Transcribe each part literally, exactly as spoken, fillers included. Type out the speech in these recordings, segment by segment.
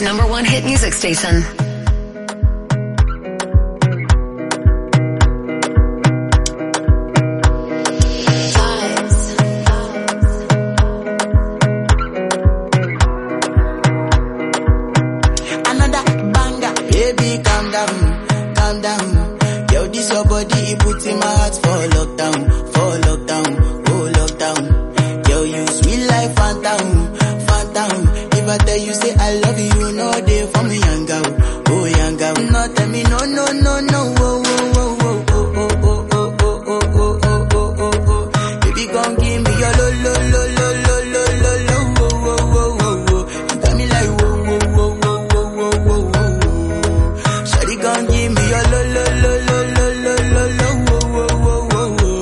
number one hit music station. Another banger, baby, calm down, calm down. Yo, this your body, it puts in my heart for lockdown, for lockdown, oh lockdown. Yo, you sweet life, phantom, phantom. If I tell you say I love you, you know they for me, young girl, oh young girl. No, tell me no, no, no, no, oh, oh, oh, oh, oh, oh, oh, oh, oh, oh, oh, oh, oh, oh, oh. Baby, gon' give me your lo, lo, lo, lo, lo, lo, lo, lo, oh, oh, oh, oh, oh. You got me like whoa, whoa, whoa, whoa, whoa, whoa, whoa, whoa. Shawty gon' give me your lo, lo, lo, lo, lo, lo, lo, lo, oh, oh, oh, oh, oh.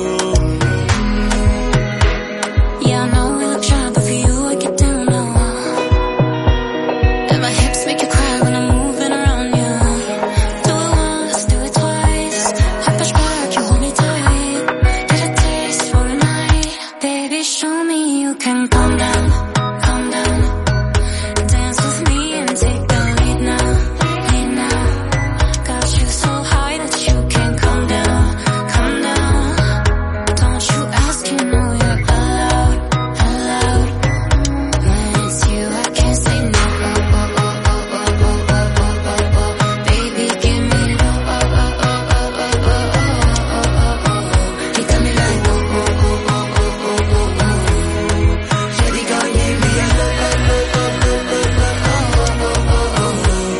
Yeah, I know we look shy, but for you I get down low. And my hips make you cry when I'm moving around you. Do it once, do it twice. I push back, you hold me tight. Get a taste for a night. Baby, show me you can calm down, calm down. Dance with me and take the lead now, lead now. Got you so high that you can't come down, come down. Don't you ask, you know you're allowed, allowed. When it's you, I can't say no. Oh, oh, oh, oh, oh, oh, oh, oh, oh, oh. Baby, give me oh, oh, oh, oh, oh, oh, oh, oh, oh, oh, oh. You got me like oh, oh, oh, oh, oh, oh, oh, oh. Shawty gon' give me a lo, lo, lo, lo, lo, lo, lo, oh, oh, oh,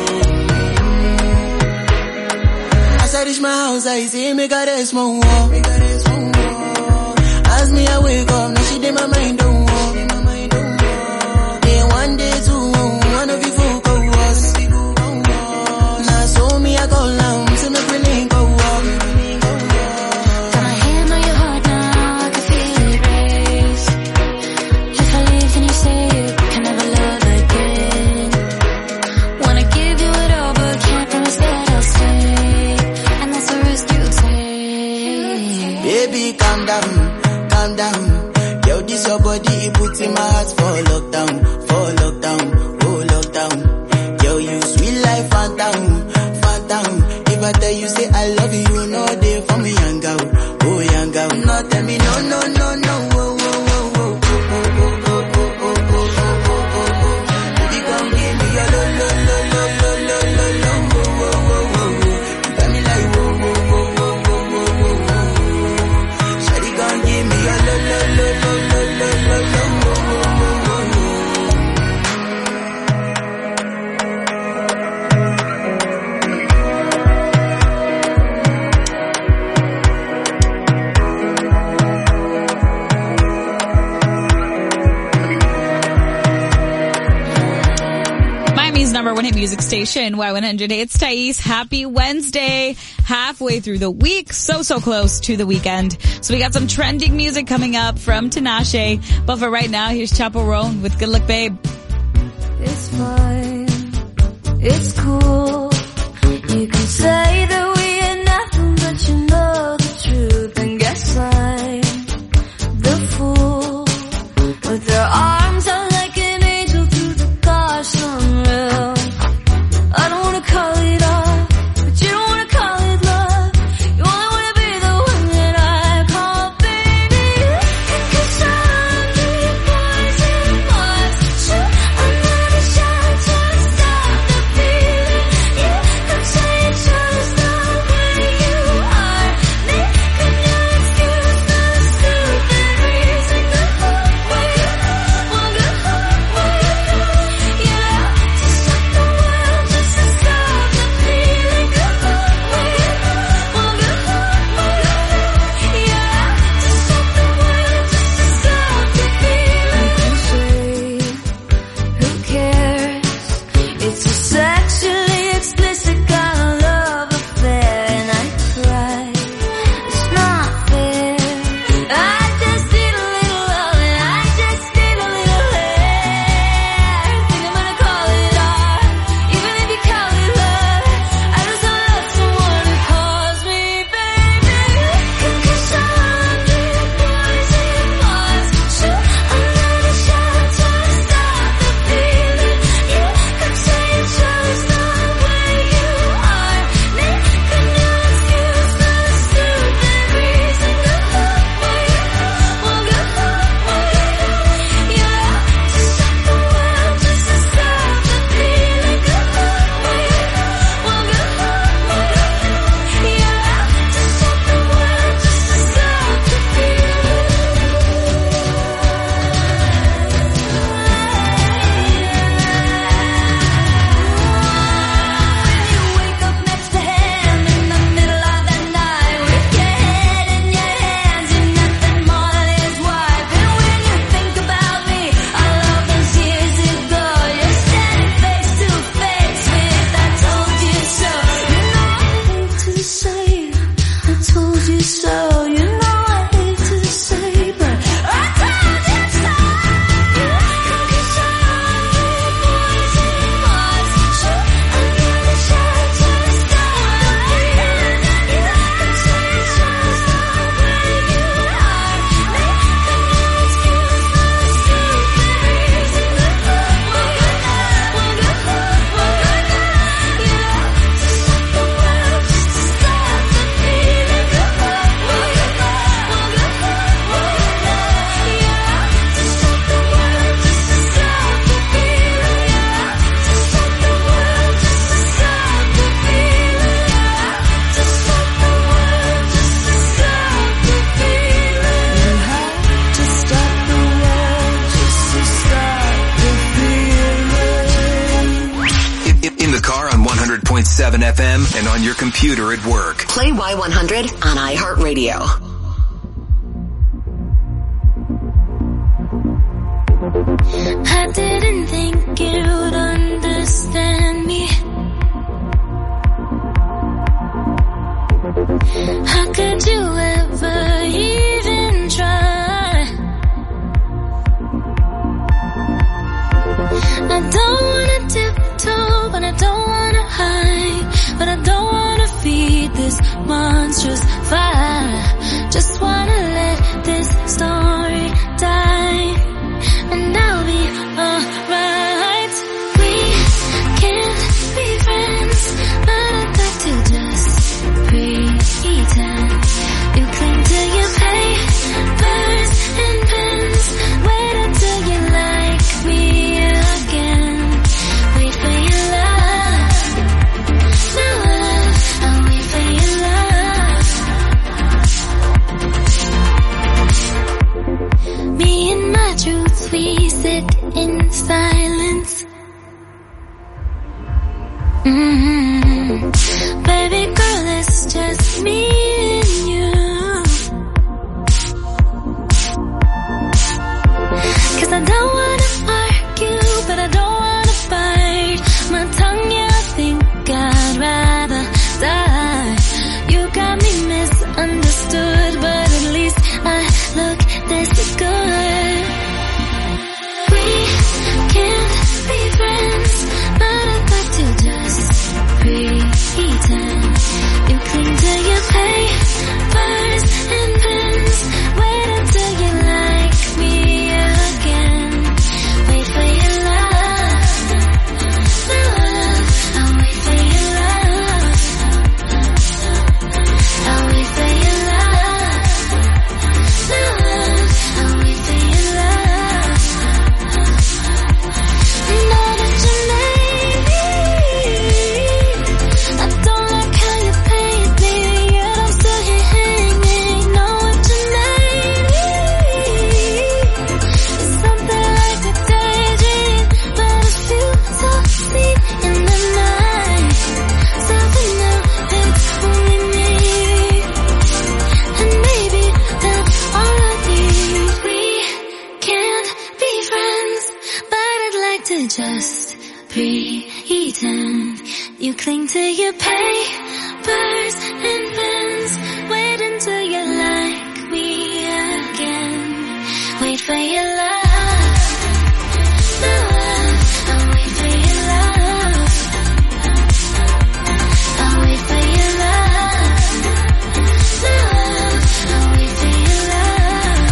oh. As I reach my house, I see me got a small wall. As me, I wake up, now she did my mind don't walk. Then one day, two, one of you folk go was. Now so me, I go down, so me feeling go walk. Got my hand on your heart now, I can feel it race. If I leave, then you say you can never love again. Wanna give you it all, but can't promise that I'll stay. And that's a risk you take. Baby, calm down, calm down. Yo, this your body, it puts in my heart for lockdown, for lockdown, oh lockdown. Yo, you sweet life, phantom, phantom. If I tell you say I love you, you know they for me, young girl, oh young girl. No, tell me no, no, no, no, oh, oh, oh, oh, oh, oh, oh, oh, oh, oh, oh, oh, oh, oh. Baby, come give me your lo, lo, lo, lo, lo, lo, lo, lo, oh, oh, oh, oh, oh. You got me like whoa, whoa, whoa, whoa, whoa, whoa, whoa, whoa. Shawty gon' give me your lo, lo, lo, lo, lo, lo, lo, lo, oh, oh, oh, oh, oh. Miami's number one hit music station, Y one hundred. Hey, it's Thais. Happy Wednesday. Halfway through the week. So, so close to the weekend. So we got some trending music coming up from Tinashe. But for right now, here's Chappell Roan with Good Luck Babe. It's fine, it's cool. You can say that we ain't nothing, but you know the truth. And guess I'm the fool with her arms out like an angel through the gosh sunrail. I don't wanna call it off, but you don't wanna call it love. You only wanna be the one that I call baby. And 'cause I'm the poison was shoot another shot to stop the feeling. point seven F M and on your computer at work. Play Y one hundred on iHeartRadio. I didn't think you'd understand me. How could you ever even try? I don't wanna tiptoe, but I don't wanna hide. But I don't wanna feed this monstrous fire. Just wanna let this story die, and I'll be alright. We can't be friends, but I'd like to just pretend. You cling to your papers and pens. Wait until you like me again. Wait for your love. No love, I'll wait for your love. Me and my truth, we sit in silence. Mm-hmm. Baby girl, it's just me and you. 'Cause I don't wanna argue, but I don't wanna fight. My tongue, yeah, I think I'd rather die. You got me misunderstood, but at least I look this good. We can't be friends, but I'd like to just pretend. You cling to your papers and pens. Wait until you like me again. Wait for your love. No love, I'll wait for your love. I'll wait for your love. No love, I'll wait for your love. Know that you made me. I don't like how you paint me, yet I'm still here hanging. Know what you made me. It's something like a daydream, but it feels so deep in the night. Something new, it's only me, and maybe that's all I need. We can't be friends, but I'd like to just pretend. You cling to your papers and pens. Wait until you like me again. Wait for your love. No love, I'll wait for your love. I'll wait for your love. No love, I'll wait for your love.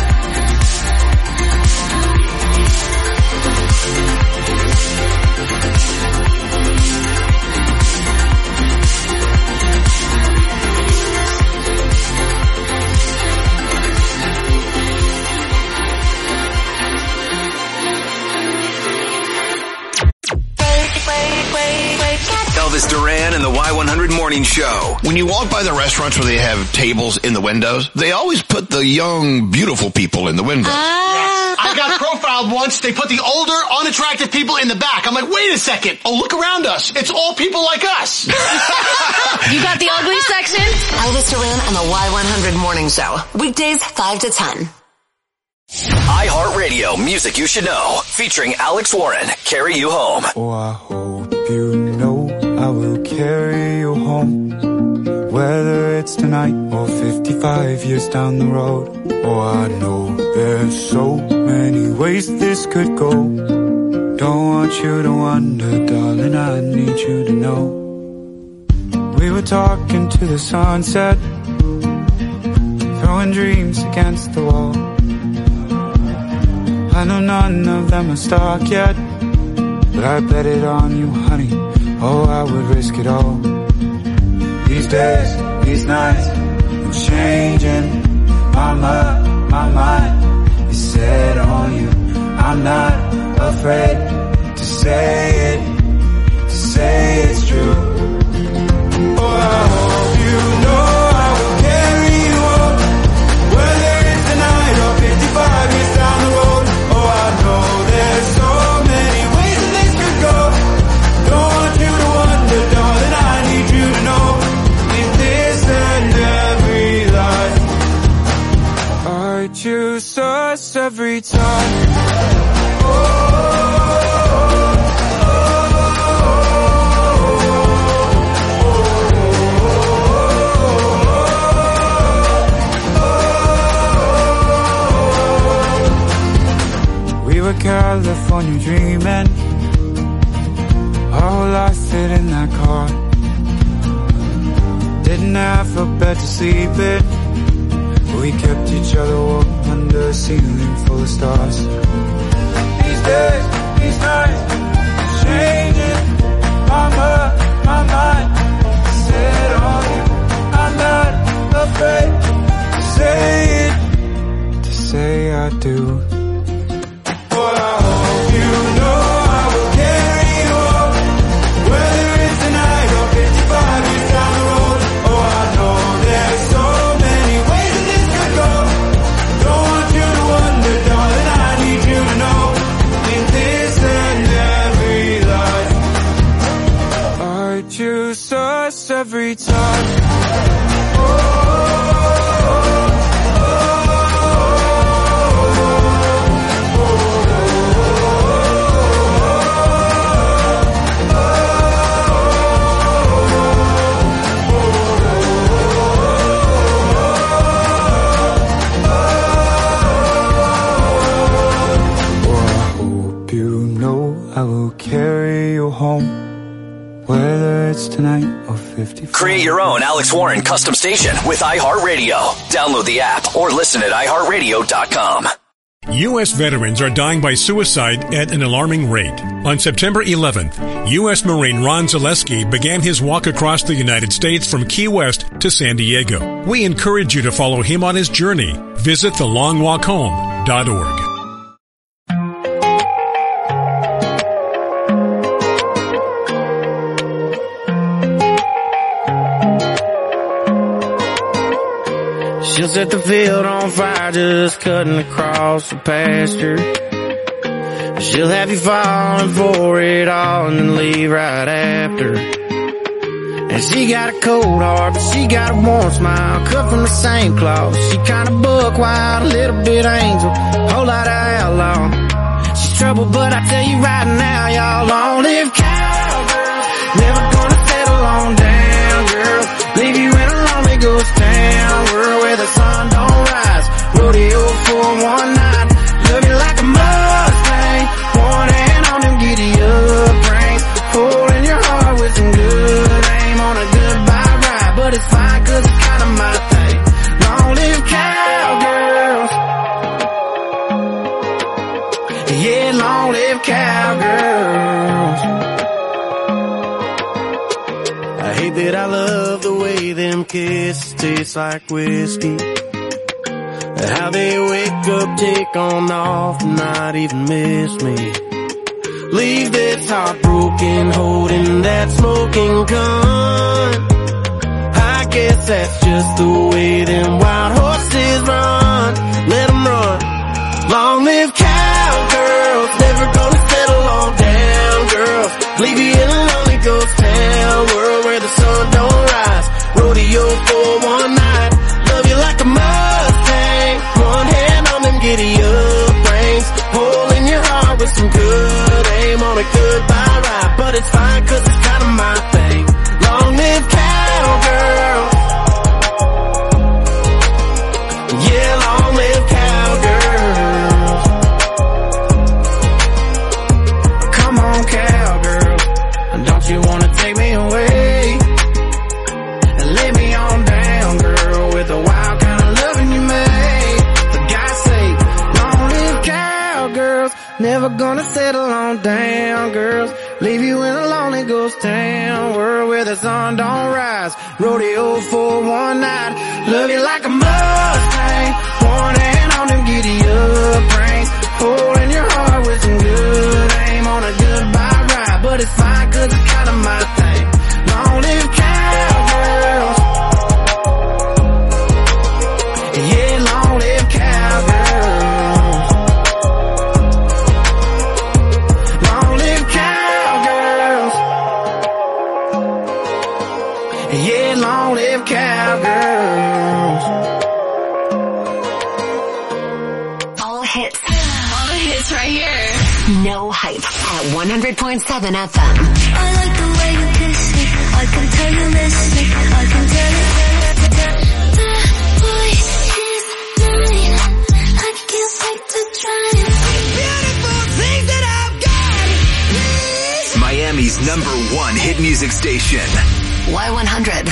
Elvis Duran and the Y one hundred Morning Show. When you walk by the restaurants where they have tables in the windows, they always put the young, beautiful people in the windows. Yes. I got profiled once. They put the older, unattractive people in the back. I'm like, wait a second. Oh, look around us. It's all people like us. You got the ugly section? Elvis Duran and the Y one hundred Morning Show. Weekdays five to ten. iHeartRadio Music You Should Know. Featuring Alex Warren. Carry You Home. Oh, I hope you know I will carry you home. Whether it's tonight or fifty-five years down the road. Oh, I know there's so many ways this could go. Don't want you to wonder, darling, I need you to know. We were talking to the sunset, throwing dreams against the wall. I know none of them are stuck yet, but I bet it on you, honey. Oh, I would risk it all. These days, these nights, I'm changing. My mind, my mind is set on you. I'm not afraid to say it, to say it's true. Oh, I hope you know I will carry you home. Whether it's tonight or fifty-five years down the road. Oh, I know there's so many ways this could go. Don't want you to wonder, darling, us every time. We were California dreaming, our whole life fit in that car. Didn't have a bed to sleep in, but we kept each other warm under a ceiling full of stars. These days, these nights, changing my mind, my mind. Set on you, I'm not afraid to say it, to say I do. Every time. Tonight or fifty. Create your own Alex Warren custom station with iHeartRadio. Download the app or listen at i heart radio dot com. U S veterans are dying by suicide at an alarming rate. On September eleventh, U S Marine Ron Zaleski began his walk across the United States from Key West to San Diego. We encourage you to follow him on his journey. Visit the long walk home dot org. She'll set the field on fire just cutting across the pasture. She'll have you falling for it all and then leave right after. And she got a cold heart, but she got a warm smile, cut from the same cloth. She kinda buck wild, a little bit angel, whole lot of outlaw. She's trouble, but I tell you right now, y'all, long live cowgirl. Never gonna settle on down, girl. Leave you in a lonely ghost town, world where the sun don't rise. Rodeo for one night, love you like a Mustang. One hand on them giddy up reins, holding your heart with some good aim on a goodbye ride. But it's fine 'cause it's kinda my thing. Long live cowgirls. Yeah, long live cowgirls. I hate that I love the way them kisses taste like whiskey. How they wake up, take on off, and not even miss me. Leave this heartbroken, holding that smoking gun. I guess that's just the way them wild horses run. Let them run. Long live cowgirls, never gonna settle on down, girls. Leave you in a lonely ghost town, world where the sun don't rise. Rodeo for one night, love you like a Mustang. One hand on them giddy up reins, holding your heart with some good aim on a goodbye ride. But it's fine 'cause it's kinda my thing. Long live cowgirls. Yeah, long live cowgirls. Come on, cowgirl, don't you wanna take me away and lay me on down, girl, with the wild kind of loving you made. The guys say, long live cowgirls, never gonna settle on down, girls. Leave you in a lonely ghost town, world where the sun don't rise. Rodeo for one night, love you like a Mustang. One hand on them giddy up reins, holding your heart with some good aim on a goodbye ride. But it's fine 'cause it's kinda my thing. Long live cowgirls. Yeah, long live cowgirls. Long live cowgirls. Yeah, long live cowgirls. All hit this right here. No Hype at one hundred point seven F M. I like the way you kiss me. I can tell you listening. I can tell you. That boy is mine. I can't wait to try it. Beautiful things that I've got. Miami's number one hit music station. Y one hundred.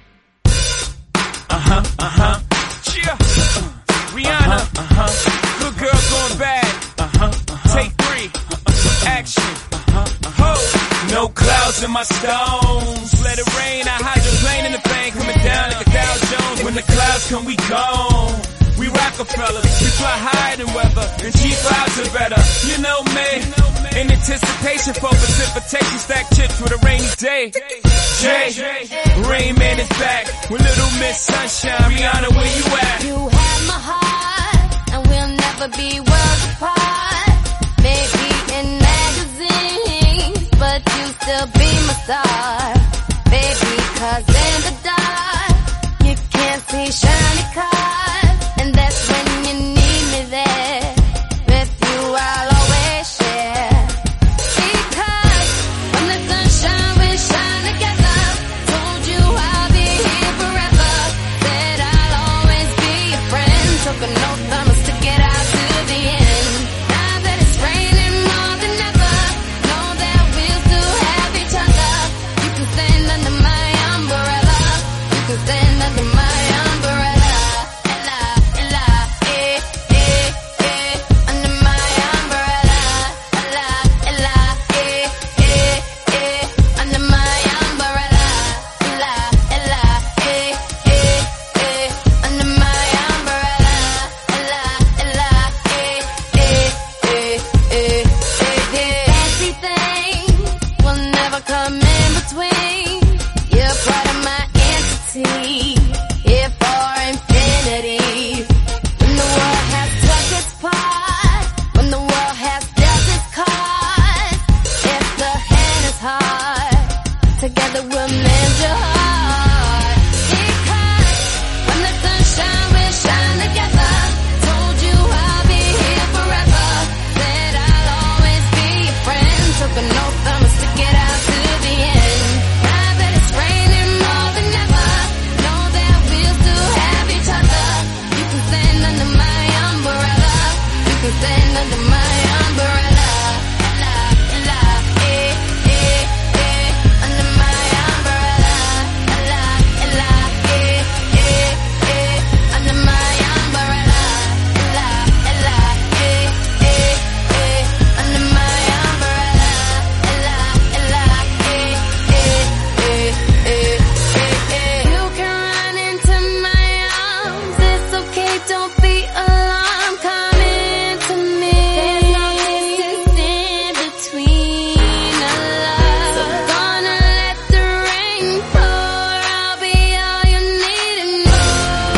Uh-huh, uh-huh. Yeah. Uh, Rihanna. Uh-huh, uh-huh. Good girl going bad. Uh-huh, uh-huh. Take three. Uh-huh. Action. Uh-huh, uh-huh. Ho. No clouds in my stones. Let it rain. I hydroplane in the bank. Coming down like a Dow Jones. When the clouds come, we gone. We Rockefellers. We fly higher than weather. And cheap vibes are better. You know me. In anticipation for precipitation. Stack chips with a rainy day. Jay, Rain Man is back with Little Miss Sunshine. Rihanna, where you at? You have my heart, and we'll never be worlds apart. Maybe in magazines, but you still be my star. Baby, 'cause in the dark, you can't see shiny cars. And that's when you need me there. With you, I'll always share. Because when the sunshine will shine together, told you I'll be here forever. Said I'll always be your friend. Took an oath, I'ma stick it out to the end. Now that it's raining more than ever, know that we'll still have each other. You can stand under my umbrella. You can stand under my umbrella. Ella, Ella, eh, eh, eh, under my umbrella. Ella, Ella, eh, eh, eh, under my umbrella. Ella, Ella, eh, eh, eh, under my umbrella. Ella, Ella, eh, eh, eh, eh, eh, eh. Fancy things will never come in between. You're part of my entity, here for infinity. When the world has took its part, when the world has dealt its cards, if the hand is hard, together we'll mend your heart. Because when the sunshine will shine together, told you I'll be here forever. Said I'll always be your friend. Took an oath, I'ma stick it out to the end. Now that it's raining more than ever, know that we'll still have each other. You can stand under my umbrella. You can stand under my umbrella. Ella, Ella, eh, eh, eh, under my umbrella. Ella, Ella, eh, eh, eh, under my umbrella. Ella, Ella, eh, eh, eh, under my umbrella. Ella, Ella, eh, eh, eh, eh, eh, eh. You can run into my arms. It's okay, don't be alarmed. Come into me. There's no distance in between our love. So gonna let the rain pour. I'll be all you need and more.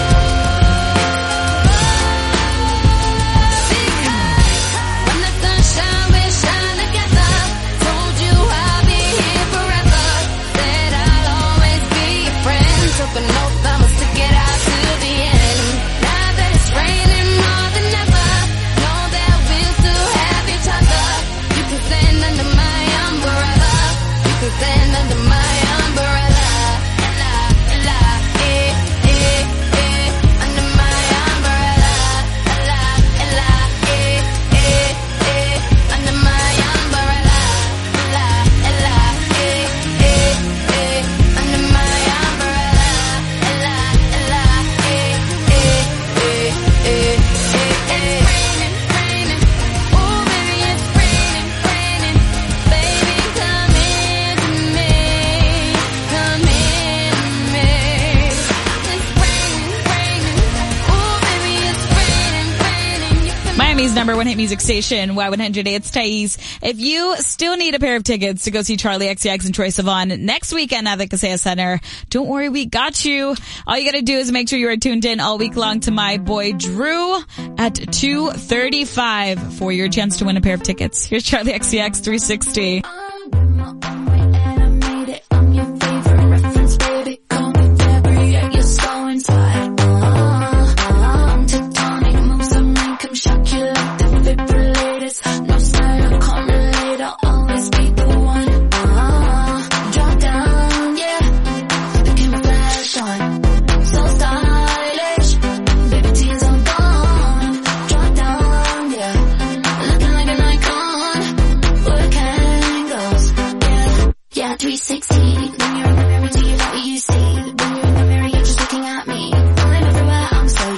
Because when the sunshine will shine together, told you I'll be here forever. Said I'll always be your friend. Took an oath, I'ma stick it out to the end. Now that it's raining more than ever, know that we'll still have each other. You can stand under my umbrella. You can stand under my umbrella. Ella, Ella, eh, eh, eh, under my umbrella. Ella, Ella, eh, eh, eh, under my umbrella. Ella, Ella, eh, eh, eh, under my umbrella. Ella, Ella, eh, eh, eh, eh, eh, eh. It's raining, raining. Oh, baby, it's raining, raining. Baby, come into me. Come into me. It's raining, raining. Oh, baby, it's raining, raining. You can Miami's number one hit music station, Y one hundred. It's Thais. If you still need a pair of tickets to go see Charlie X C X and Troye Sivan next weekend at the Kaseya Center, don't worry, we got you. All you gotta do is make sure you are tuned in all week long to my boy Drew at two thirty-five for your chance to win a pair of tickets. Here's Charlie X C X three sixty. I'm my own way and I made it. I'm your favorite reference, baby. Call me Deborah, yeah, you're so inside. Uh, I'm tectonic, moves are mine, come shock you like the defibrillator.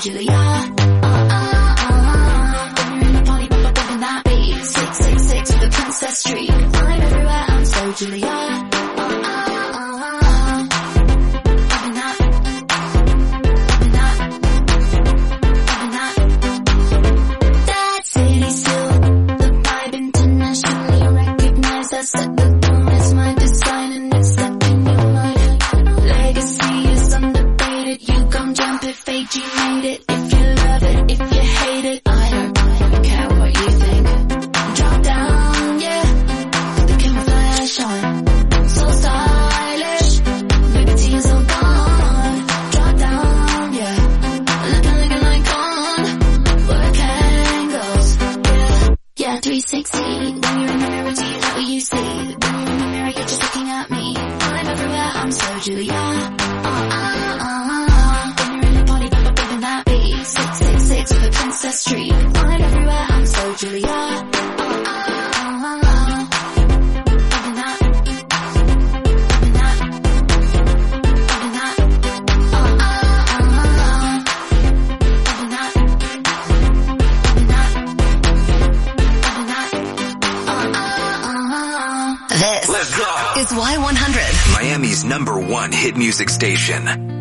Julia. Uh, uh, uh. When you're in the party, pop up in that beat. Six, six, six with the princess streak. I'm everywhere, I'm so Julia. Uh, uh, uh. Loving that. Loving that. Loving that. That city still, the vibe internationally recognized. I set the tone as my design and it's stuck in your mind. Legacy is undefeated. You gon' jump it, fate, you made it. If you love it, if you hate it, I don't, I don't care what you think. Drop down, yeah, put the camouflage on. So stylish, liberty is all gone. Drop down, yeah, looking like an icon. Work angles, yeah, yeah, three sixty. When you're in the mirror, do you know what you see? When you're in the mirror, you're just looking at me. I'm everywhere, I'm so Julia. Uh, uh, uh. When you're in the party, pop up in that beat. Six, six, six with the princess streak. I'm everywhere, I'm so Julia. Uh, uh, uh. Loving that. Loving that. Loving that. Uh, uh, uh. Loving that. Loving that. Loving that. Uh, uh, uh. This Let's go. is Y one hundred. Miami's number one hit music station.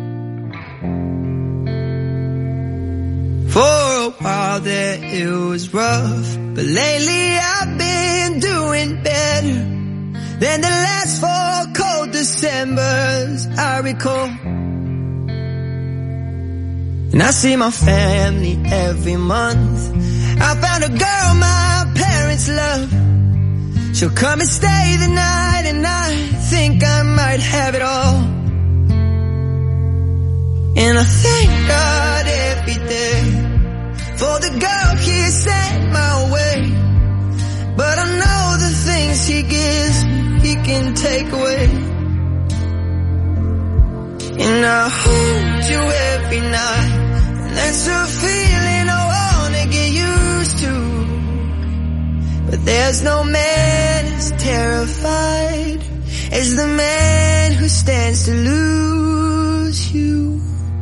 For a while there it was rough, but lately I've been doing better than the last four cold Decembers I recall. And I see my family every month. I found a girl my parents love. She'll come and stay the night, and I think I might have it all. And I thank God every day for the girl he sent my way. But I know the things he gives me, he can take away. And I hold you every night, and that's a feeling I wanna get used to. But there's no man as terrified as the man who stands to lose you.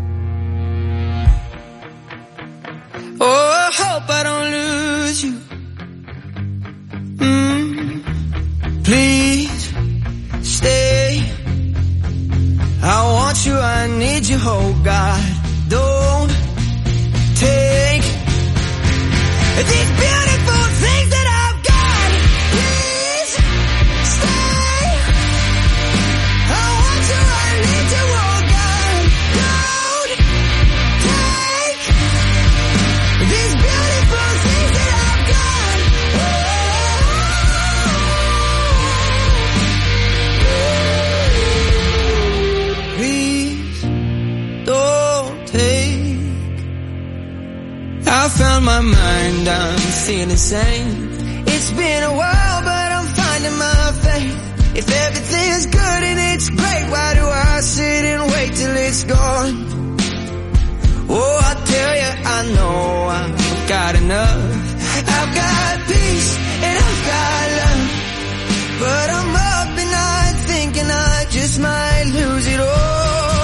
Oh, I hope I don't lose you. Mm, please stay. I want you, I need you, oh God. Don't take these beautiful things that I've got. Please stay. I want you, I need you, oh God. Don't take these beautiful things that I've got. Oh. Please don't take. I found my mind, I'm feeling sane. It's been a while, but I'm finding my faith. If everything's good and it's great, why do I sit and wait till it's gone? Oh, I tell you, I know I've got enough. I've got peace and I've got love. But I'm up and I'm thinking I just might lose it all.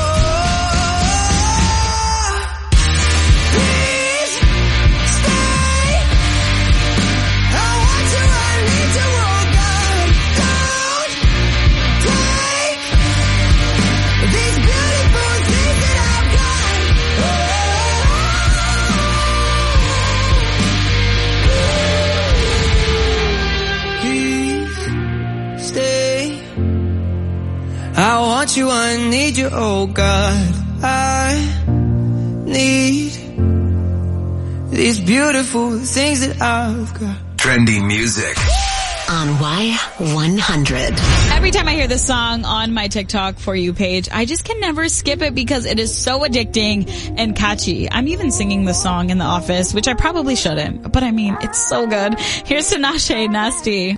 I want you, I need you, oh God. I need these beautiful things that I've got. Trending music on Y one hundred. Every time I hear this song on my TikTok For You page, I just can never skip it because it is so addicting and catchy. I'm even singing the song in the office, which I probably shouldn't, but I mean, it's so good. Here's Tinashe, Nasty.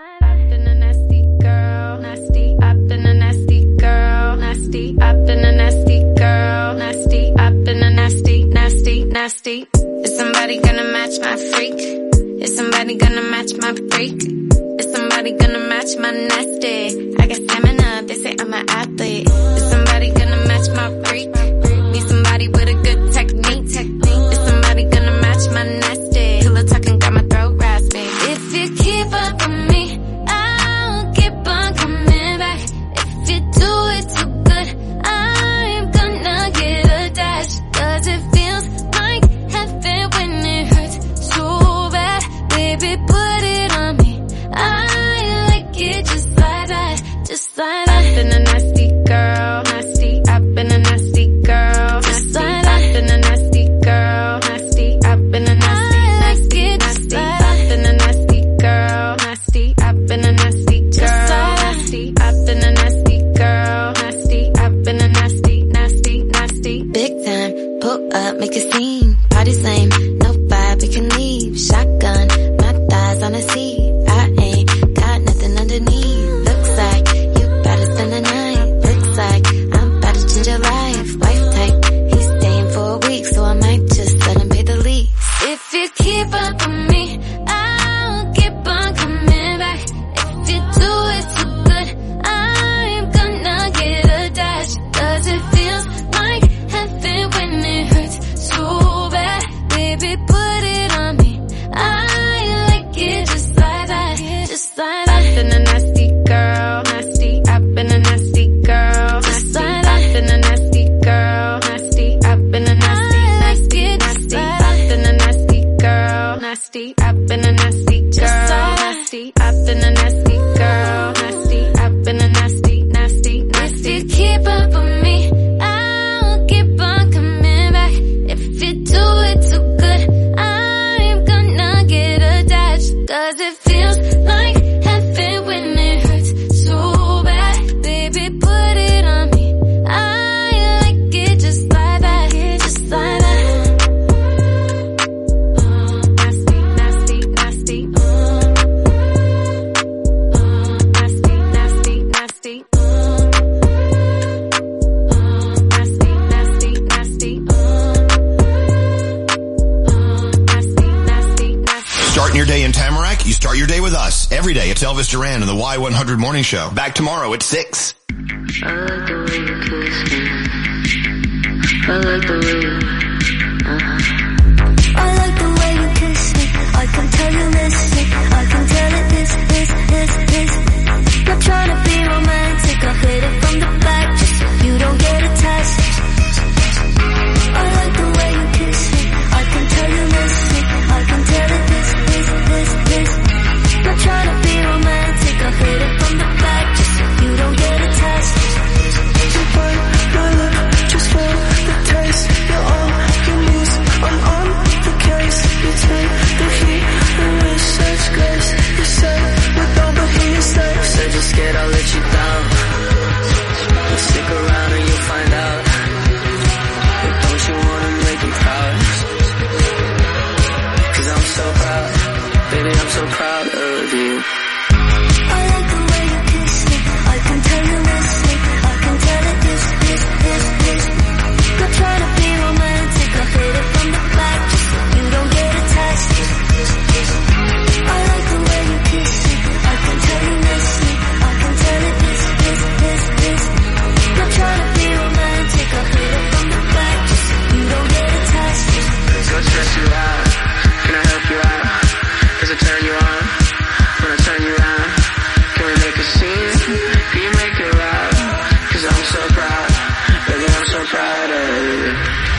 Nasty. Is somebody gonna match my freak? Is somebody gonna match my freak? Is somebody gonna match my nasty? I got stamina, they say I'm an athlete. Is somebody gonna match my freak? Need somebody with a good technique. technique. Every day, it's Elvis Duran and the Y one hundred Morning Show. Back tomorrow at six. I like the way you kiss me. I like the way you, uh-huh. I like the way you kiss me. I can tell you miss me. I can tell it this, this, this, this. Not trying to be romantic. I hit it from the back just so you don't get attached. I like the way you kiss me. I can tell you miss me. I can tell it this, this, this, this. Not trying to be romantic. I hit it from the back just so you don't get attached. You bite my lip just for the taste. You're all you lose. I'm on the case. You take the heat and wish such grace. You say we don't, but here you say. Said you're scared I'll let you down. But stick around and you'll find out. But don't you wanna make me proud? Cause I'm so proud. Baby, I'm so proud of you. I like the way you kiss me. I can tell you miss me. I can tell it this, this, this, this. Not trying to be romantic. I hit it from the back just so you don't get attached. I like the way you kiss me. I can tell you miss me. I can tell it this, this, this, this. Not trying to be romantic. I hit it from the back just so you don't get attached. Go stress you out. Can I help you out? Does it turn you on? When I turn you on, can we make a scene? Can you make it loud? Cause I'm so proud. Baby, I'm so proud of you.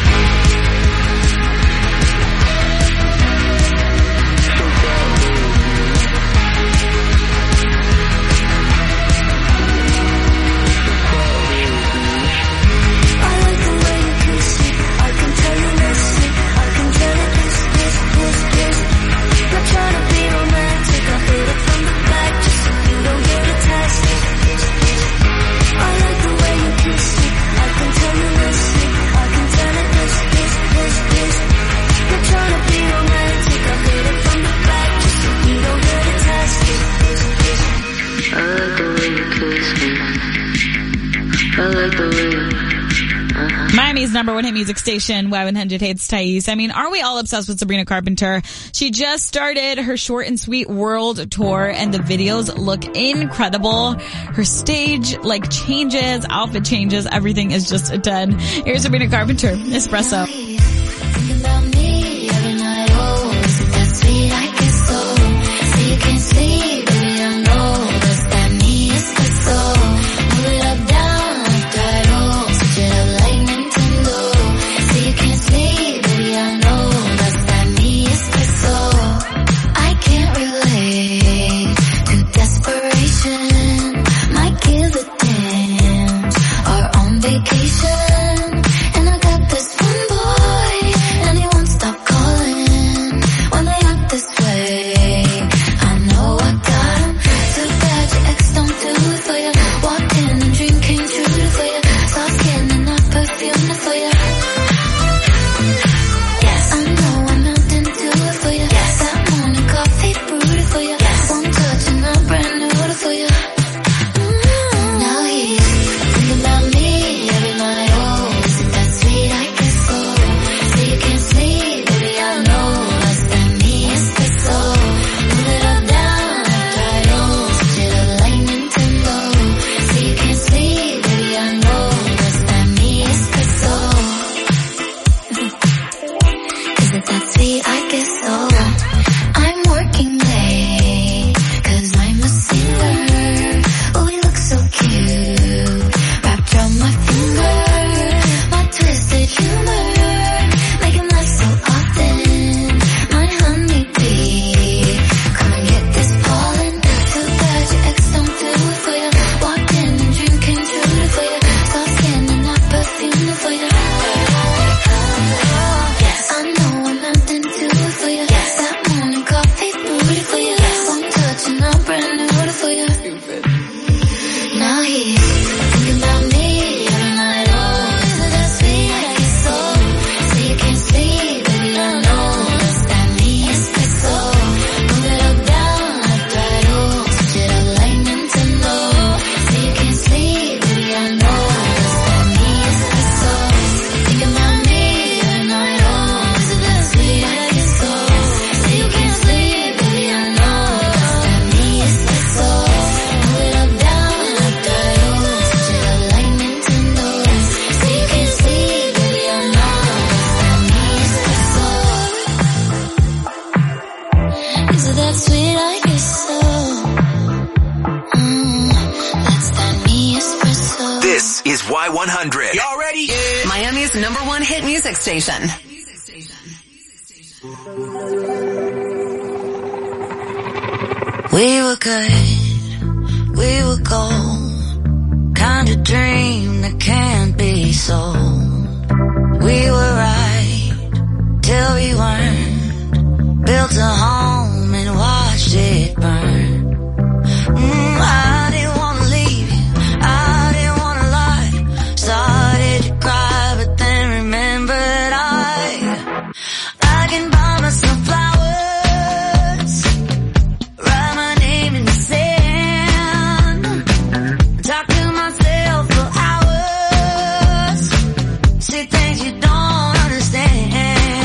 I like the way you kiss me. I can tell you miss me. I can tell it this, this, this, this. Not trying to be romantic. I hit it from the back just so you don't get attached. I like the way you kiss me. I can tell you miss me. I can tell it this, this, this, this. Not trying to be romantic. I hit it from the back just so you don't get attached. I like the way you kiss me. I like the way you, uh-huh. Miami's number one hit music station, Y one hundred Hits Thais. I mean, are we all obsessed with Sabrina Carpenter? She just started her short and sweet world tour and the videos look incredible. Her stage, like, changes, outfit changes, everything is just a ten. Here's Sabrina Carpenter, Espresso. Think about me every night, oh, is it that sweet I get so? So you can't sleep, baby, I know, does that mean espresso? Move it up, down, left, right, oh, switch it up like Nintendo. So you can't sleep, baby, I know, does that mean espresso? I can't relate to desperation, might give a damn, or on vacation, and I got this one boy, and he won't stop calling when they act this way. I know I got him, too bad your ex don't do it for you. Walked in and dream came true for you. Soft skin and not perfume for you. Yes, I know I'm melting to it for you. Yes, that morning coffee brewed it for you. Yes, one touch and I'm brand new for you. Mm-hmm. Now he's thinking about me every night. Oh, is Y one hundred. Y'all ready? Yeah. Miami's number one hit music station. We were good, we were gold, kind of dream that can't be sold. We were right till we weren't, built a home and watched it burn. Mm, I didn't wanna leave you, I didn't wanna lie, started to cry but then remembered I, I can buy myself flowers, write my name in the sand, talk to myself for hours, say things you don't understand.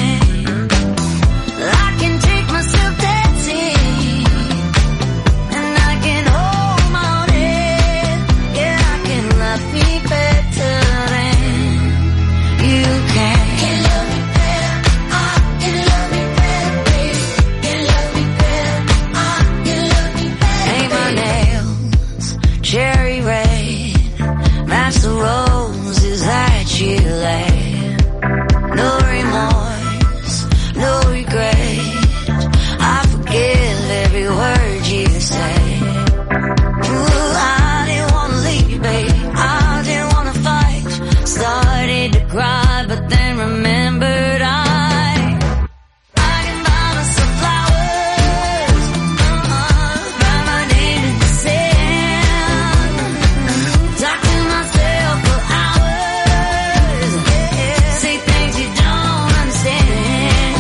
I can take myself dancing, and I can hold my own head. Yeah, I can love me better than you can. Can love me better, I can love me better, baby. Can love me better, I can love me better. Paint my nails cherry red, match the roses that you laid. No remorse, no regret, I forgive every word you say. Ooh, I didn't wanna leave, babe, I didn't wanna fight, started to cry but then remembered I, I can buy myself flowers, uh-huh, write my name in the sand, talk to myself for hours, yeah, say things you don't understand.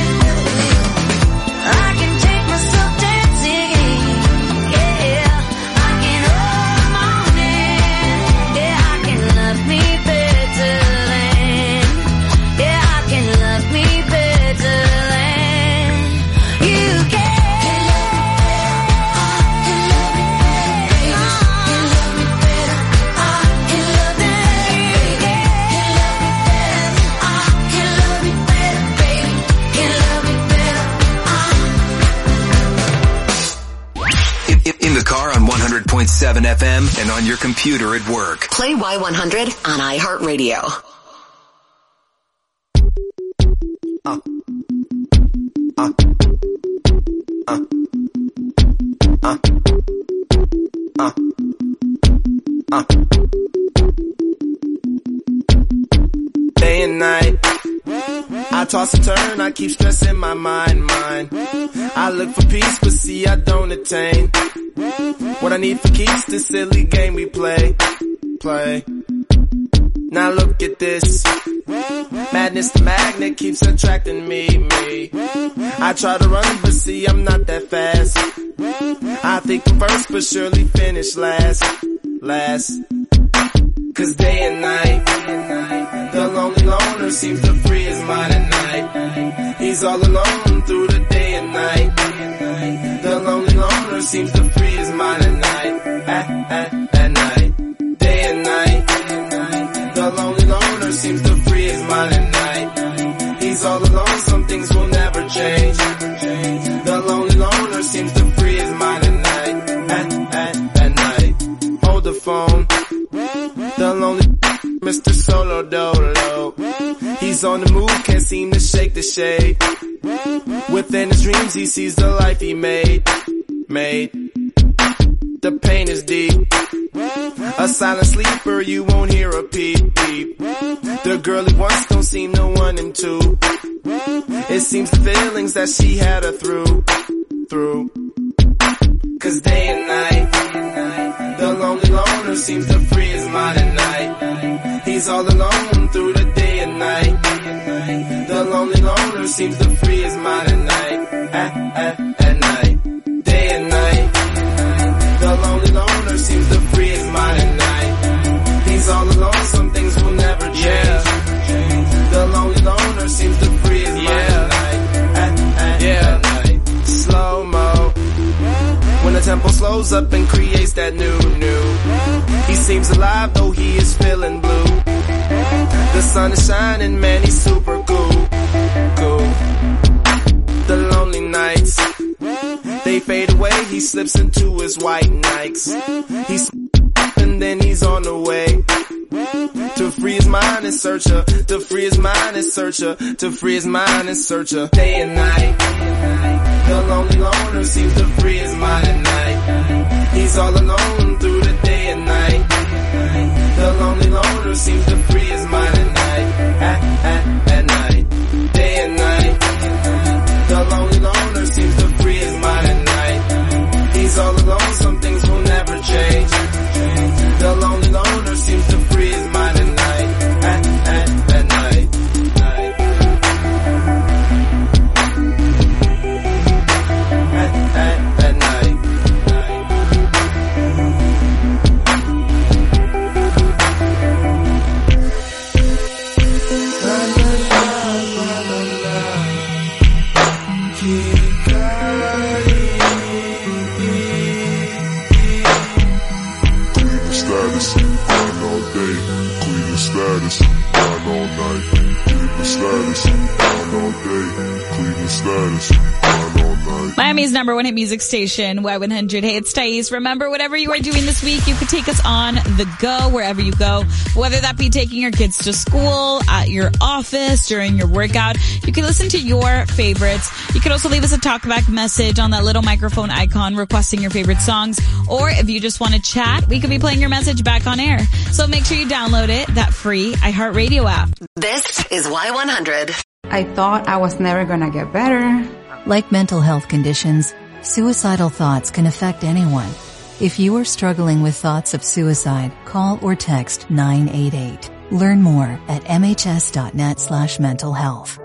I can take myself dancing, yeah, I can hold my own hand, yeah, I can love me better than, yeah, I can love me better than you can. Can love me better, I can love me better, I can love me better, baby, can love me better, I In, in, in the car on one hundred point seven F M and on your computer at work. Play Y one hundred on iHeartRadio. Uh. Uh. Uh. Uh. Uh. Uh. Day and night, I toss and turn, I keep stressing my mind, mind. I look for peace, but see I don't attain. What I need for keeps this silly game we play, play. Now look at this, madness the magnet keeps attracting me, me. I try to run, but see I'm not that fast. I think I'm first, but surely finish last, last. Cause day and night, the lonely loner seems to free his mind at night. He's all alone through the day and night. The lonely loner seems to free his mind at night, at, at, at night. Day and night, the lonely loner seems to free his mind at night. He's all alone, some things will never change. The lonely loner seems to free his mind at night, at, at, at night. Hold the phone, the lonely Mister Solo Dolo. He's on the move, can't seem to shake the shade. Within his dreams he sees the life he made, made. The pain is deep, a silent sleeper, you won't hear a peep, peep. The girl he wants don't seem to want him to. It seems the feelings that she had her through, through. Cause day and night, the lonely loner seems to free his mind at night. He's all alone through the day and night. The lonely loner seems to free his mind at night, at, at, at night. Day and night, the lonely loner seems to free his mind at night. He's all alone, some things will never change. Yeah. The lonely loner seems to free his mind at night, at, at, yeah. at night. Slow-mo, when the tempo slows up and creates that new, new. He seems alive though he is feeling blue. The sun is shining, man, he's super cool, cool. The lonely nights, they fade away, he slips into his white Nikes. He's and then he's on the way. To free his mind and search her. To free his mind and search her. To free his mind and search her. Day and night. The lonely loner seems to free his mind at night. He's all alone through the day and night. The lonely loner seems to free his mind at night. At, at, at night. Day and night. The lonely loner seems to free his mind at night. He's all alone, some things will never change. The lonely loner seems to free his mind at night. At, at, at night. Night. At, at, at night. Status, grind all night. Cleveland status, grind all day. Cleveland status, grind all night. Miami's number one hit music station, Y one hundred. Hey, it's Thais. Remember, whatever you are doing this week, you could take us on the go wherever you go. Whether that be taking your kids to school, at your office, during your workout. You can listen to your favorites. You can also leave us a talkback message on that little microphone icon requesting your favorite songs. Or if you just want to chat, we could be playing your message back on air. So make sure you download it, that free iHeartRadio app. This is Y one hundred. I thought I was never gonna get better. Like mental health conditions, suicidal thoughts can affect anyone. If you are struggling with thoughts of suicide, call or text nine eight eight. Learn more at mhs.net slash mental health.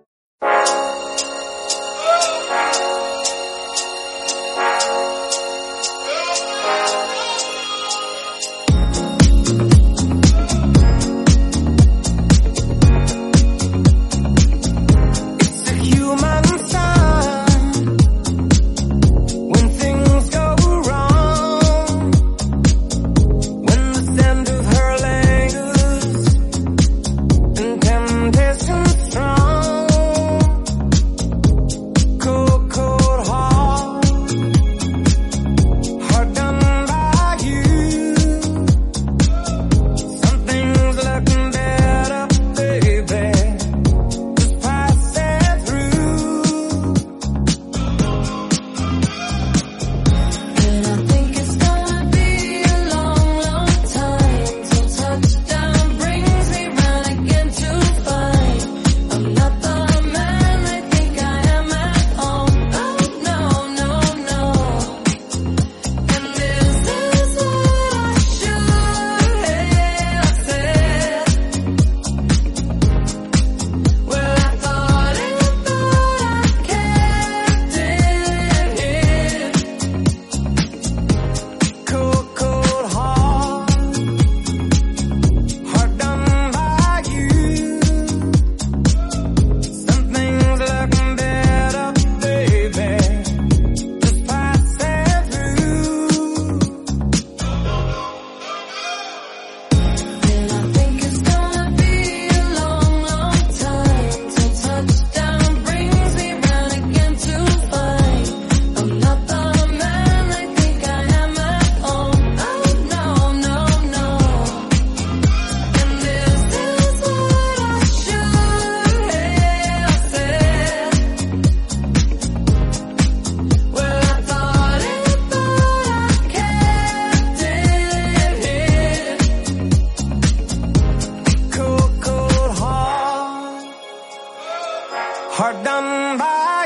Hard done by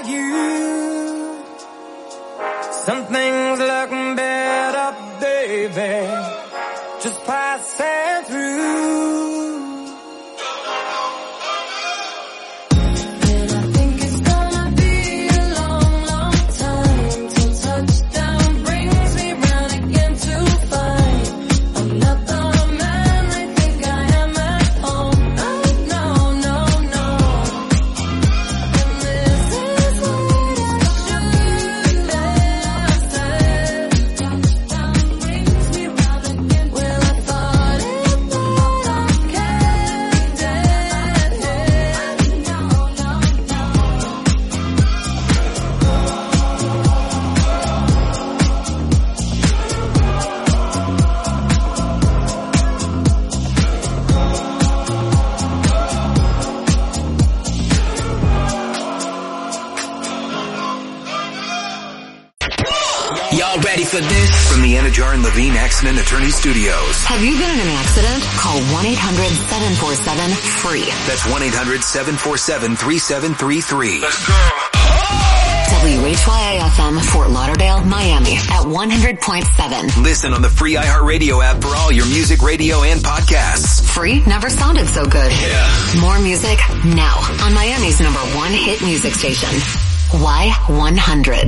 you. Some things look better, baby. Just passing through. for this. From the Anajar and Levine Accident Attorney Studios. Have you been in an accident? Call one eight hundred seven four seven free. That's one eight hundred seven four seven three seven three three. Let's go. W H Y A F M, Fort Lauderdale, Miami at one hundred point seven. Listen on the free iHeartRadio app for all your music, radio, and podcasts. Free never sounded so good. Yeah. More music now on Miami's number one hit music station. Y one hundred.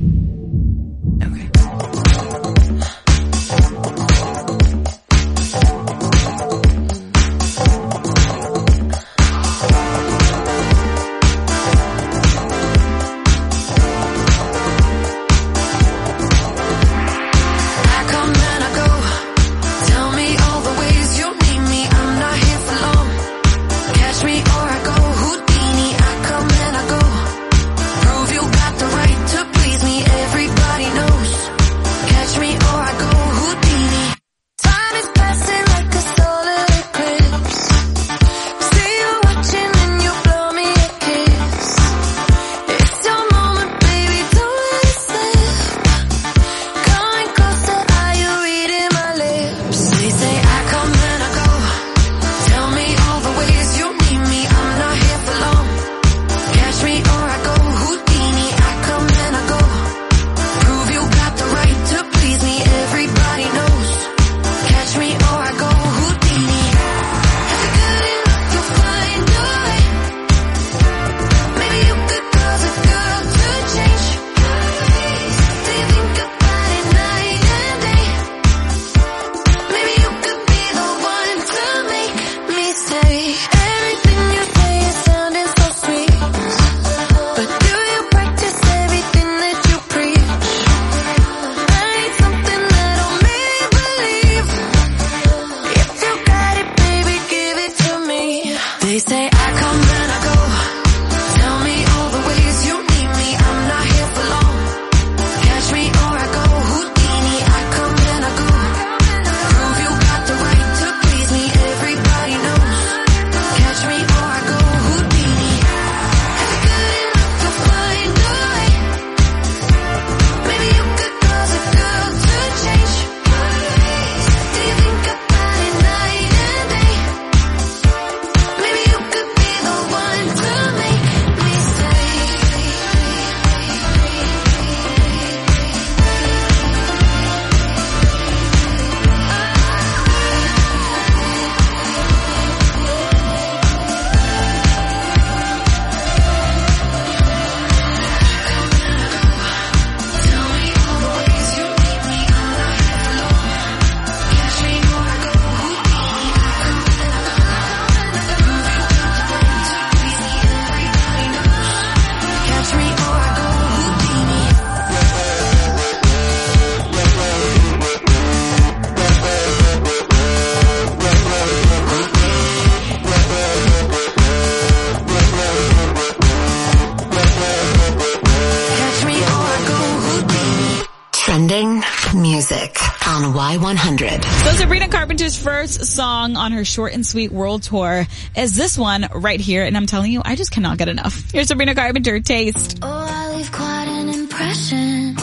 Music on Y one hundred. So Sabrina Carpenter's first song on her Short and Sweet World Tour is this one right here. And I'm telling you, I just cannot get enough. Here's Sabrina Carpenter, Taste. Oh, I leave quite an impression.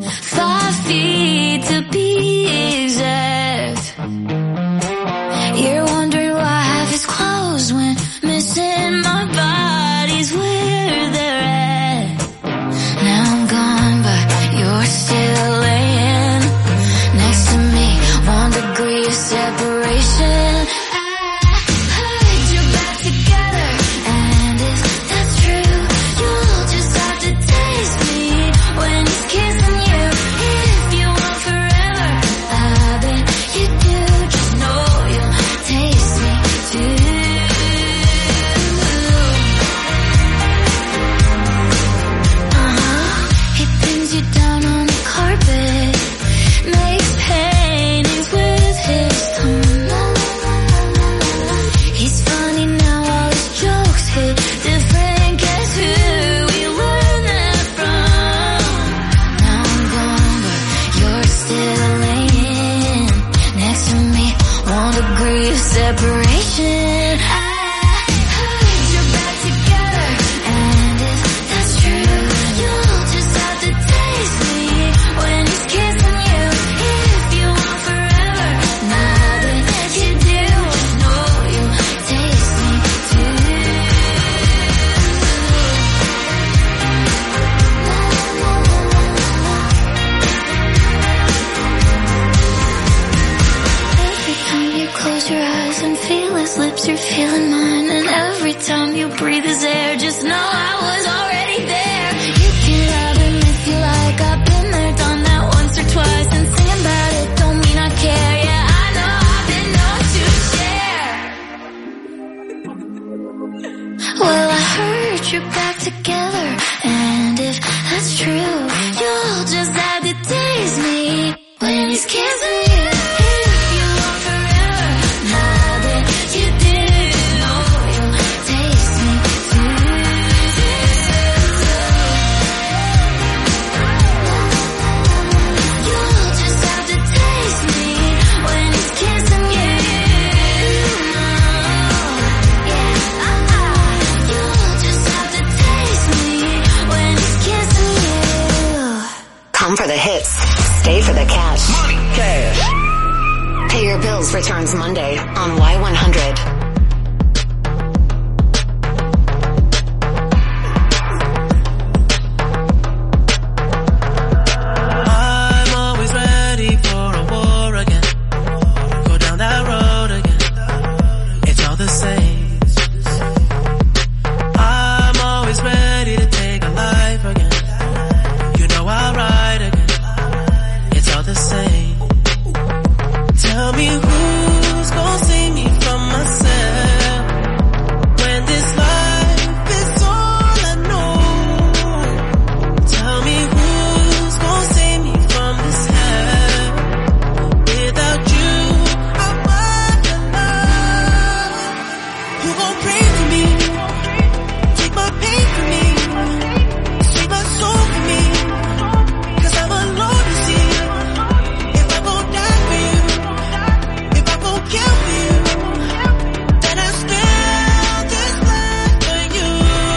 Five feet to be exact. You're wondering why I have his clothes when missing my body's where they're at. Now I'm gone, but you're still laying next to me. One degree of separation. I put you back together, and if that's true, you'll just have to taste me when he's kissing you. If you want forever, feeling mine, and every time you breathe his air, just know I was already there. You can love him if you like, I've been there, done that once or twice, and singing about it don't mean I care. Yeah, I know I've been known to share. Well, I heard you're back together, and if that's true, you'll just have to taste me when he's kissing you. If you want forever, now that you do, you'll taste me too. You'll just have to taste me when he's kissing you. Yeah, you'll just have to taste me when he's kissing you. Come for the hits. Stay for the cash. Money. Cash. Pay your bills returns Monday on Y one hundred. I'm always ready for a war again. Go down that road again. It's all the same. I'm always ready to take a life again. You know I'll ride again. It's all the same. Tell me who's gonna save me from myself when this life is all I know. Tell me who's gonna save me from this hell. Without you, I'm alive. Who gon' pray for me? Take my pain for me. Save my soul for me. Cause I'm alone to see. If I gon' die for you, if I gon' kill for you, then I still this life for you.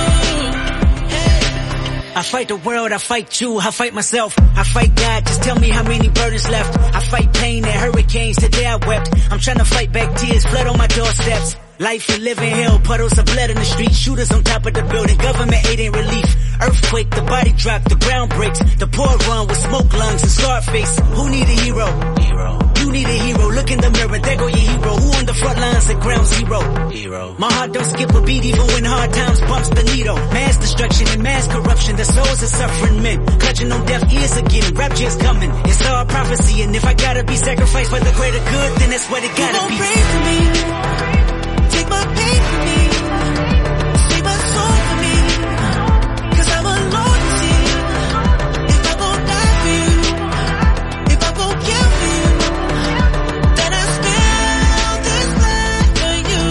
I fight the world, I fight you, I fight myself, I fight God, just tell me how many burdens left. I fight pain and hurricanes, today I wept. I'm trying to fight back tears, blood on my doorsteps. Life a living hell, puddles of blood in the street, shooters on top of the building, government aid ain't relief. Earthquake, the body drop, the ground breaks, the poor run with smoke lungs and scarred face. Who need a hero? Hero. You need a hero, look in the mirror, there go your hero. Who on the front lines at ground zero? Hero. My heart don't skip a beat even when hard times bumps the needle. Mass destruction and mass corruption, the souls of suffering men. Clutching on deaf ears again, rapture's coming. It's all prophecy, and if I gotta be sacrificed for the greater good, then that's what it gotta Who gon' be. pray for me? Take my pain for me. Save my soul for me. Cause I'm alone to see. If I gon' die for you, if I gon' kill for you, then I still this life for you.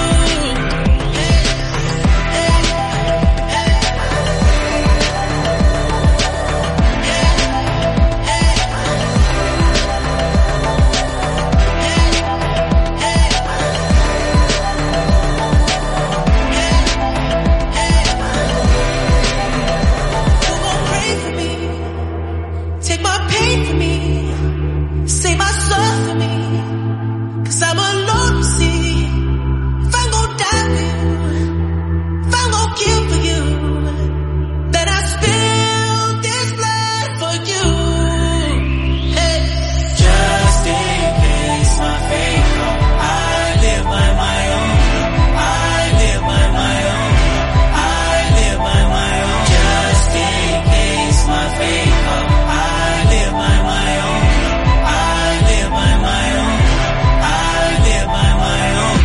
Pray for me. Take my pain for me. Save my soul for me. Cause I'm alone to see. If I'm gon' die for you, if I'm gon' kill for you, then I spill this blood for you. Hey. Just in case my faith come, I live by my own. I live by my own. I live by my own. Just in case my faith come, I live by my own. I live by my own. I live by my own.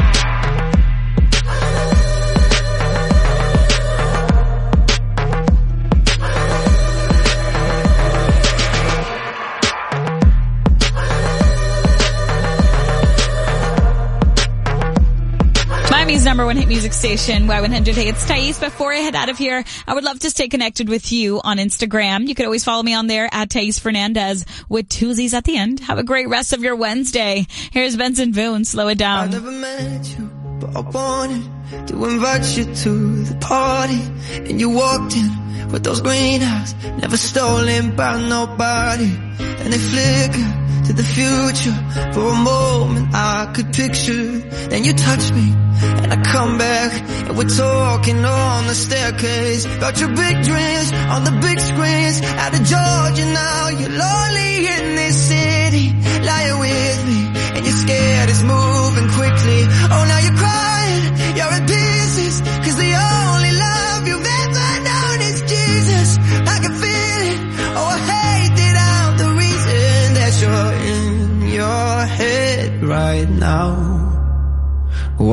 Miami's number one hit music station, Y one hundred. Hey, it's Thais. Before I head out of here, I would love to stay connected with you on Instagram. You could always follow me on there at Thais Fernandez with two Z's at the end. Have a great rest of your Wednesday. Here's Benson Boone. Slow it I down. never met you, but I wanted to invite you to the party. And you walked in with those green eyes, never stolen by nobody. And they flicker to the future. For a moment I could picture. Then you touch me and I come back, and we're talking on the staircase about your big dreams on the big screens. Out of Georgia now, you're lonely in this city, lying with me, and you're scared it's moving quickly. Oh, now you're crying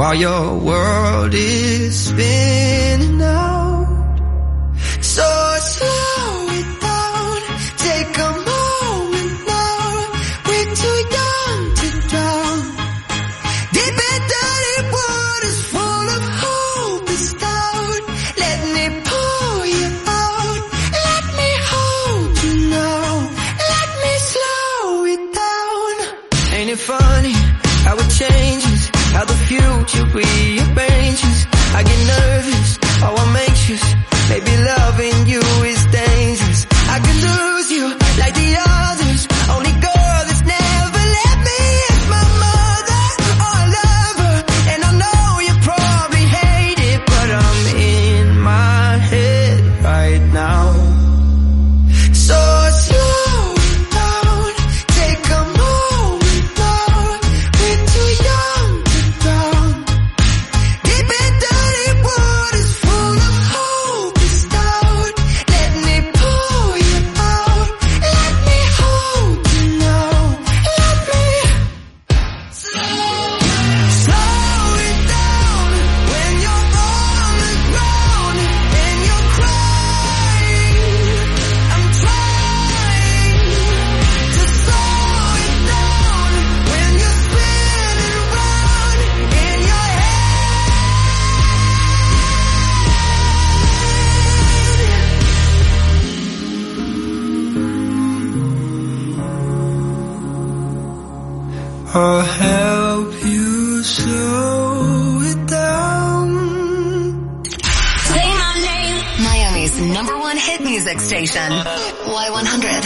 while your world is spinning out. So slow it down, take a moment now. We're too young to drown. Deep and dirty waters full of hope is down. Let me pull you out. Let me hold you now. Let me slow it down. Ain't it funny how it changes, how the future rearranges? I get nervous, oh I'm anxious. Maybe loving you is dangerous. I could lose you like the others. Only girl that's never let me is my mother or a lover. And I know you probably hate it, but I'm in my head right now. So slow down, take a moment now. We're too young to drown. Deep and dirty waters full of hope is down. Let me pull you out. Let me hold you now. Let me slow it down when you're on the ground and you're crying. I'm trying to slow it down when you're spinning round in your head. I'll help you slow it down. Say my name. Miami's number one hit music station. Y one hundred.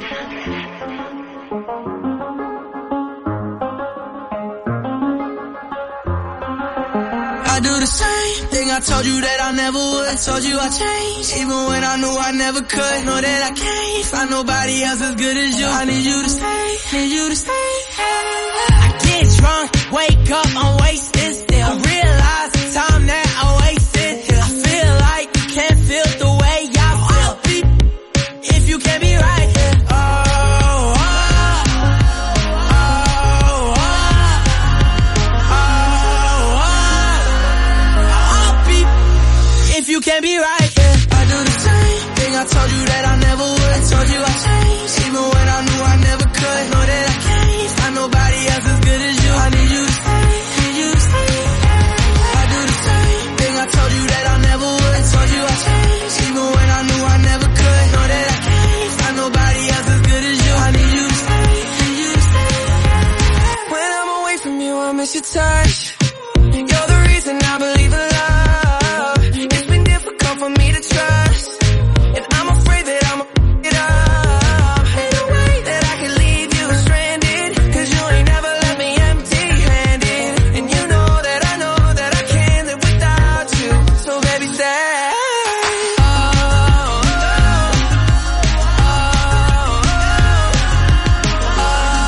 I do the same thing I told you that I never would. I told you I changed, even when I knew I never could. Know that I can't find nobody else as good as you. I need you to stay, need you to stay. I get drunk, wake up, I'm wasted still. I realize the time that I wasted here. I feel like you can't feel the way I feel. If you can't be right here. Oh, oh, oh, oh, oh, I'll be if you can't be right here. I do the same thing I told you that I never would. I told you I changed, even when I knew I never could. Know that I can't find nobody else as good as you. I need you to stay, need you to stay. I do the same thing I told you that I never would. I told you I changed, even when I knew I never could. Know that I can't find nobody else as good as you. I need you to stay, need you to stay. When I'm away from you, I miss your touch. You're the reason I believe in love. It's been difficult for me to trust, and I'm afraid that I'm gonna it up. Ain't no way that I can leave you stranded, 'cause you ain't never left me empty-handed. And you know that I know that I can't live without you. So baby, stay. Oh, oh, oh,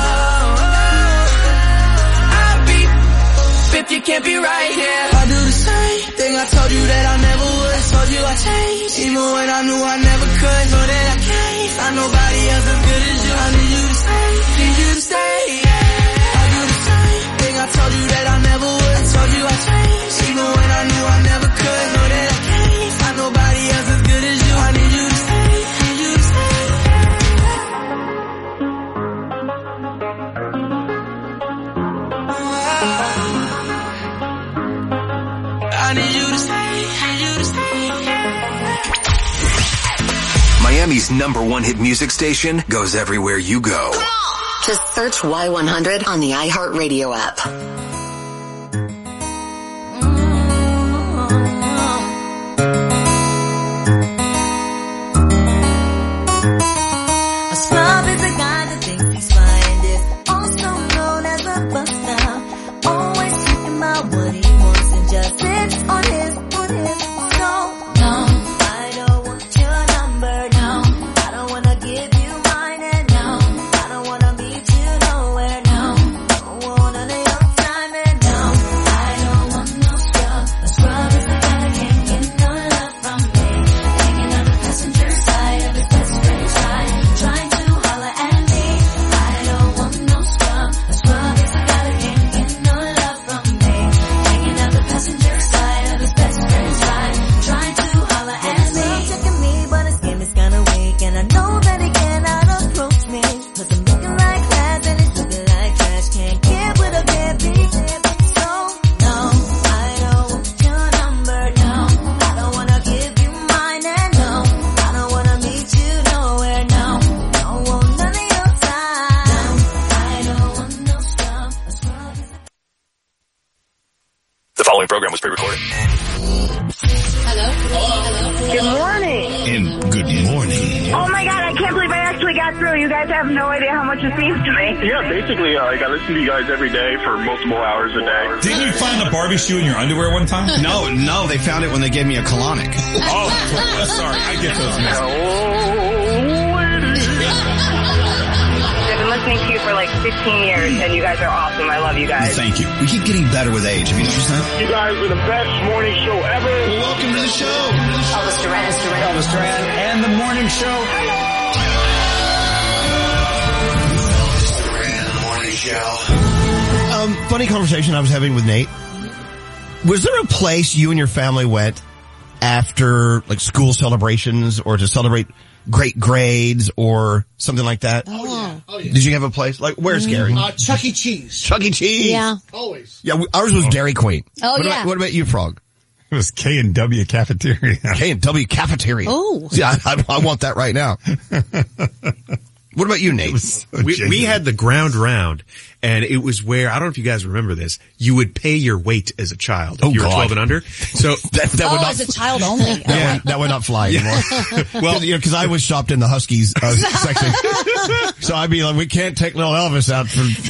oh, I'll be if you can't be right here. I do the same thing I told you that I never would. I told you I changed, even when I knew I never could. Know that I can't find nobody else as good as you. I need you to stay, need you to stay. I do the same thing I told you that I never would. I told you I changed, even when I knew I never could. Know that I can't find nobody else as good as you. I need you to stay, need you to stay. I need you to stay, need you to stay. Miami's number one hit music station goes everywhere you go. Just search Y one hundred on the iHeartRadio app. A scrub is a guy that thinks he's fine, is also known as a buster. Always talking about what he wants and just sits on his, on his. So, no, I don't want your number, no. I don't wanna give you mine, and no, I don't wanna meet you nowhere, no. Don't want none of your time. program was pre-recorded. Hello? Hello? Good morning. And good morning. Oh my god, I can't believe I actually got through. You guys have no idea how much it means to me. Yeah, basically, uh, like, I listen to you guys every day for multiple hours a day. Didn't you find a Barbie shoe in your underwear one time? No, no, they found it when they gave me a colonic. Oh, sorry, I get those mixed up. I've been listening to you for like fifteen years, and you guys are awesome. I love you guys. Thank you. We keep getting better with age. Have you noticed that? You guys are the best morning show ever. Welcome to the show. Elvis Duran. Elvis Duran and the morning show. Um, funny conversation I was having with Nate. Was there a place you and your family went after like school celebrations or to celebrate great grades or something like that? Oh, yeah. Oh, yeah. Did you have a place? Like, where's Gary? Uh, Chuck E. Cheese. Chuck E. Cheese. Yeah. Always. Yeah, we, ours was Dairy Queen. Oh, what yeah. About, what about you, Frog? It was K and W Cafeteria. K and W Cafeteria. Oh. Yeah, I, I, I want that right now. What about you, Nate? So we, we had the ground round, and it was where, I don't know if you guys remember this, you would pay your weight as a child if Oh, you were God. twelve and under. So that, that oh, would not, as a child only. that, yeah. would, that would not fly anymore. Well, you know, cause I was shopped in the Huskies uh, section. So I'd be like, we can't take little Elvis out for